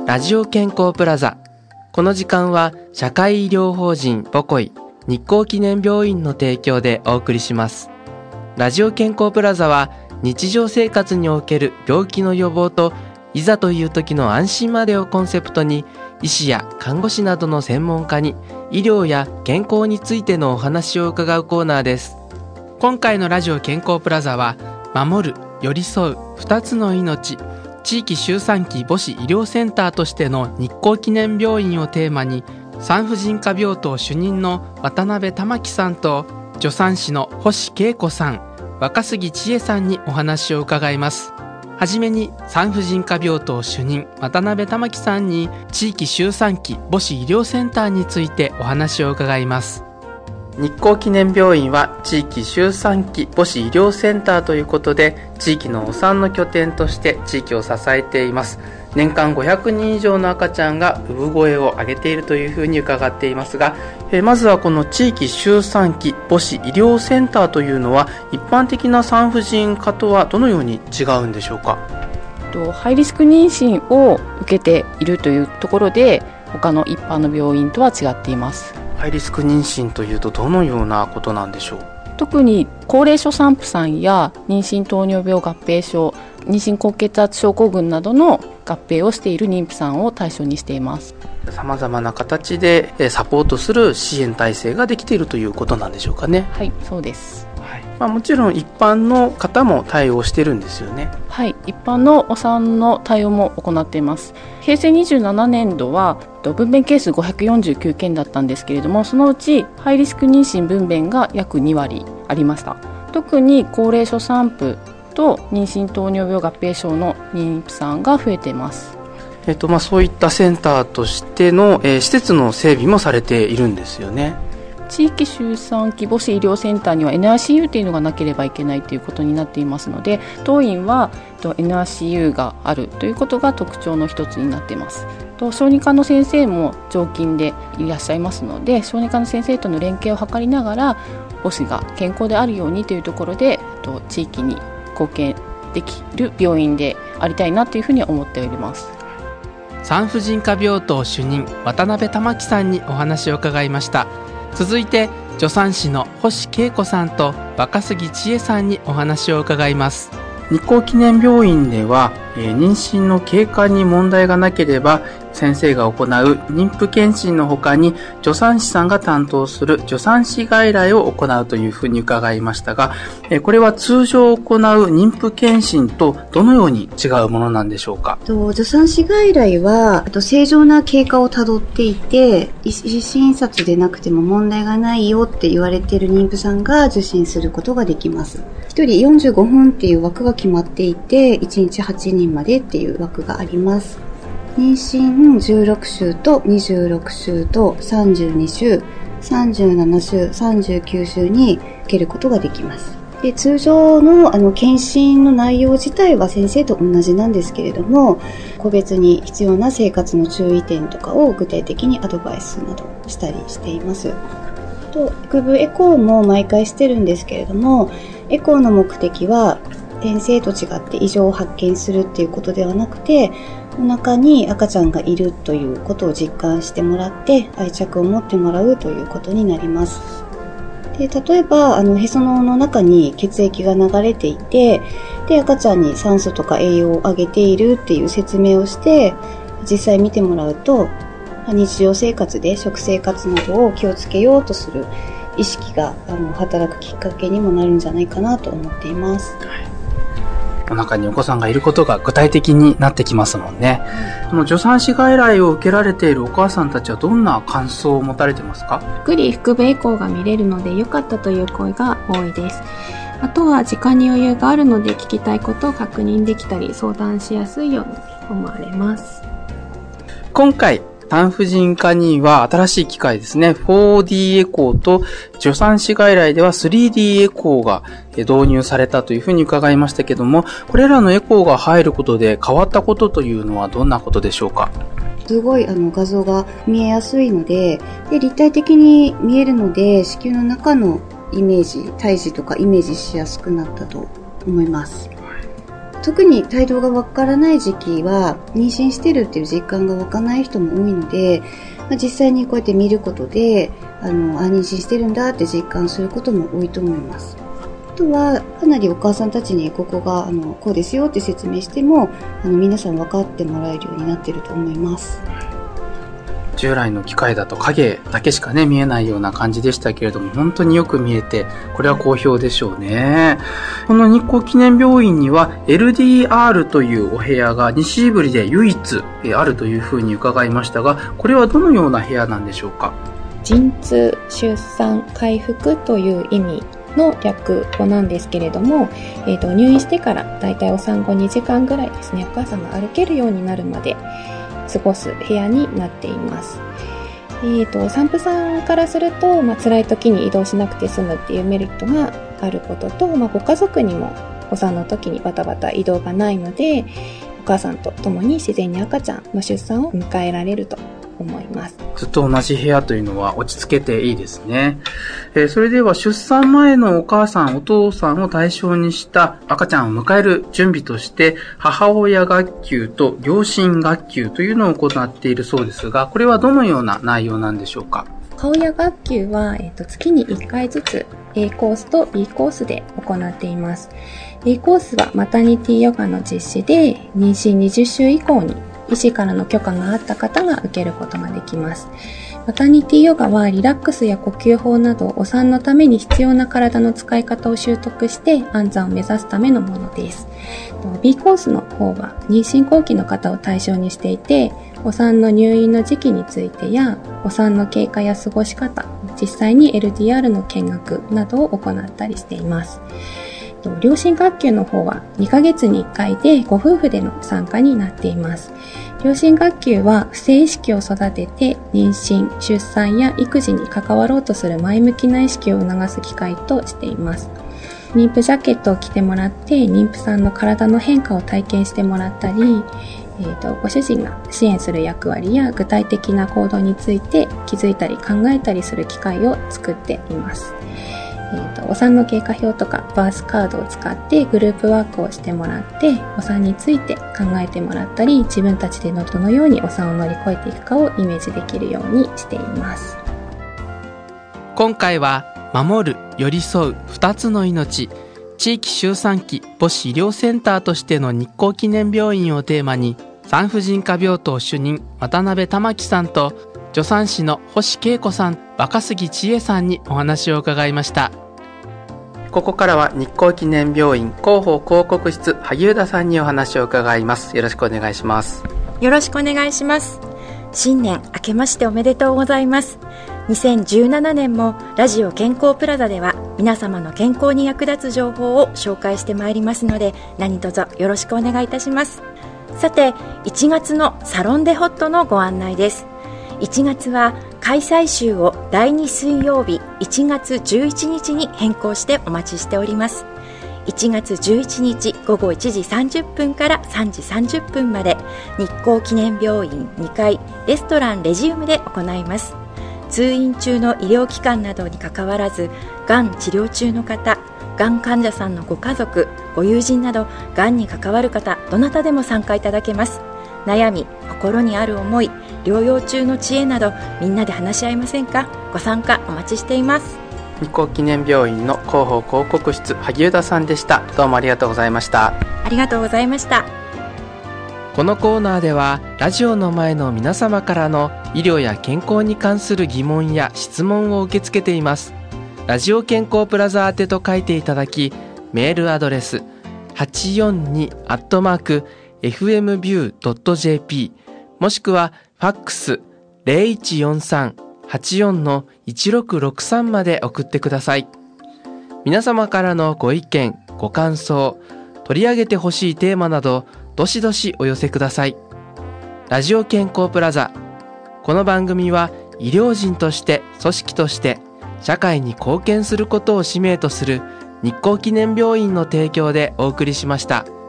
ラジオ健康プラザ。この時間は社会医療法人ボコイ日光記念病院の提供でお送りします。ラジオ健康プラザは日常生活における病気の予防といざという時の安心までをコンセプトに、医師や看護師などの専門家に医療や健康についてのお話を伺うコーナーです。今回のラジオ健康プラザは、守る、寄り添う2つの命、地域周産期母子医療センターとしての日光記念病院をテーマに、産婦人科病棟主任の渡辺玉樹さんと助産師の星恵子さん、若杉千恵さんにお話を伺います。はじめに産婦人科病棟主任渡辺玉樹さんに地域周産期母子医療センターについてお話を伺います。日光記念病院は地域周産期母子医療センターということで、地域のお産の拠点として地域を支えています。年間500人以上の赤ちゃんが産声を上げているというふうに伺っていますが、まずはこの地域周産期母子医療センターというのは、一般的な産婦人科とはどのように違うんでしょうか？ ハイリスク妊娠を受けているというところで、他の一般の病院とは違っています。 ハイリスク妊娠というとどのようなことなんでしょう？ 特に高齢諸産婦さんや妊娠糖尿病合併症、妊娠高血圧症候群などの合併をしている妊婦さんを対象にしています。 さまざまな形でサポートする支援体制ができているということなんでしょうかね？ はい、そうです。 もちろん一般の方も対応してるんですよね？ はい、一般のお産の対応も行っています。平成27年度は分娩件数549件だったんですけれども、そのうちハイリスク妊娠分娩が約2割ありました。特に高齢諸産婦と妊娠糖尿病合併症の妊婦さんが増えています。 そういったセンターとしての、施設の整備もされているんですよね？ 地域周産期母子医療センターには NICU というのがなければいけないということになっていますので、当院は NICU があるということが特徴の一つになっています。小児科の先生も常勤でいらっしゃいますので、小児科の先生との連携を図りながら母子が健康であるようにというところで、地域に貢献できる病院でありたいなというふうに思っております。 産婦人科病棟主任渡辺玉樹さんにお話を伺いました。続いて助産師の星恵子さんと若杉千恵さんにお話を伺います。日光記念病院では、妊娠の経過に問題がなければ先生が行う妊婦検診の他に、助産師さんが担当する助産師外来を行うというふうに伺いましたが、これは通常行う妊婦検診とどのように違うものなんでしょうか？ 助産師外来は正常な経過をたどっていて、医師診察でなくても問題がないよって言われている妊婦さんが受診することができます。1人45分っていう枠が決まっていて、1日8人までっていう枠があります。妊娠16週と26週と32週、37週、39週に受けることができます。で、通常の検診の内容自体は先生と同じなんですけれども、個別に必要な生活の注意点とかを具体的にアドバイスなどしたりしています。腹部エコーも毎回してるんですけれども、エコーの目的は天性と違って異常を発見するっていうことではなくて、お腹に赤ちゃんがいるということを実感してもらって愛着を持ってもらうということになります。で、例えばへその緒の中に血液が流れていて、で赤ちゃんに酸素とか栄養をあげているっていう説明をして実際見てもらうと、日常生活で食生活などを気をつけようとする意識が働くきっかけにもなるんじゃないかなと思っています。 お腹にお子さんがいることが具体的になってきますもんね。助産師外来を受けられているお母さんたちはどんな感想を持たれてますか？ ゆっくり腹部エコーが見れるので良かったという声が多いです。あとは時間に余裕があるので聞きたいことを確認できたり相談しやすいように思われます。 今回産婦人科には新しい機械ですね、4D エコーと助産師外来では 3D エコーが導入されたというふうに伺いましたけども、これらのエコーが入ることで変わったことというのはどんなことでしょうか？ すごい画像が見えやすいので、立体的に見えるので、子宮の中のイメージ、胎児とかイメージしやすくなったと思います。 特に胎動がわからない時期は妊娠してるっていう実感が湧かない人も多いので、実際にこうやって見ることで妊娠してるんだって実感することも多いと思います。あとはかなりお母さんたちにここがこうですよって説明しても皆さん分かってもらえるようになってると思います。 従来の機械だと影だけしかね見えないような感じでしたけれども、本当によく見えて、これは好評でしょうね。この日光記念病院には LDR というお部屋が西胆振で唯一あるというふうに伺いましたが、これはどのような部屋なんでしょうか？ 陣痛、出産、回復という意味の略語なんですけれども、入院してからだいたいお産後2時間ぐらいですね、お母さんが歩けるようになるまで過ごす部屋になっています。産婦さんからすると、辛い時に移動しなくて済むっていうメリットがあることと、ご家族にもお産の時にバタバタ移動がないので、お母さんと共に自然に赤ちゃんの出産を迎えられると思います。 ずっと同じ部屋というのは落ち着けていいですね。それでは出産前のお母さんお父さんを対象にした赤ちゃんを迎える準備として母親学級と両親学級というのを行っているそうですが、これはどのような内容なんでしょうか？ 母親学級は、月に1回ずつ A コースと B コースで行っています。A コースはマタニティヨガの実施で、妊娠20週以降に医師からの許可があった方が受けることができます。マタニティヨガはリラックスや呼吸法などお産のために必要な体の使い方を習得して安産を目指すためのものです。B コースの方は妊娠後期の方を対象にしていて、お産の入院の時期についてやお産の経過や過ごし方、実際に LDR の見学などを行ったりしています。両親学級の方は2ヶ月に1回でご夫婦での参加になっています。両親学級は不正意識を育てて妊娠、出産や育児に関わろうとする前向きな意識を促す機会としています。妊婦ジャケットを着てもらって妊婦さんの体の変化を体験してもらったり、ご主人が支援する役割や具体的な行動について気づいたり考えたりする機会を作っています。お産の経過表とかバースカードを使ってグループワークをしてもらってお産について考えてもらったり、自分たちでどのようにお産を乗り越えていくかをイメージできるようにしています。 今回は守る、寄り添う2つの命、地域周産期母子医療センターとしての日光記念病院をテーマに、産婦人科病棟主任渡辺玉樹さんと助産師の星恵子さん、若杉千恵さんにお話を伺いました。ここからは日光記念病院広報広告室萩生田さんにお話を伺います。よろしくお願いします。 よろしくお願いします。新年明けましておめでとうございます。2017年もラジオ健康プラザでは皆様の健康に役立つ情報を紹介してまいりますので、何卒よろしくお願いいたします。さて、1月のサロンデホットのご案内です。1月は開催週を第2水曜日1月11日に変更してお待ちしております。1月11日午後1時30分から3時30分まで日光記念病院2階レストランレジウムで行います。通院中の医療機関などにかかわらず、がん治療中の方、がん患者さんのご家族、ご友人などがんに関わる方、どなたでも参加いただけます。悩み、心にある思い、療養中の知恵などみんなで話し合いませんか？ご参加お待ちしています。 日光記念病院の広報広告室萩生田さんでした。どうもありがとうございました。 ありがとうございました。 このコーナーではラジオの前の皆様からの医療や健康に関する疑問や質問を受け付けています。ラジオ健康プラザ宛てと書いていただき、メールアドレス 842@fmview.jp もしくはファックス 0143-84-1663 まで送ってください。皆様からのご意見、ご感想、取り上げてほしいテーマなどどしどしお寄せください。ラジオ健康プラザ、この番組は医療人として組織として社会に貢献することを使命とする日光記念病院の提供でお送りしました。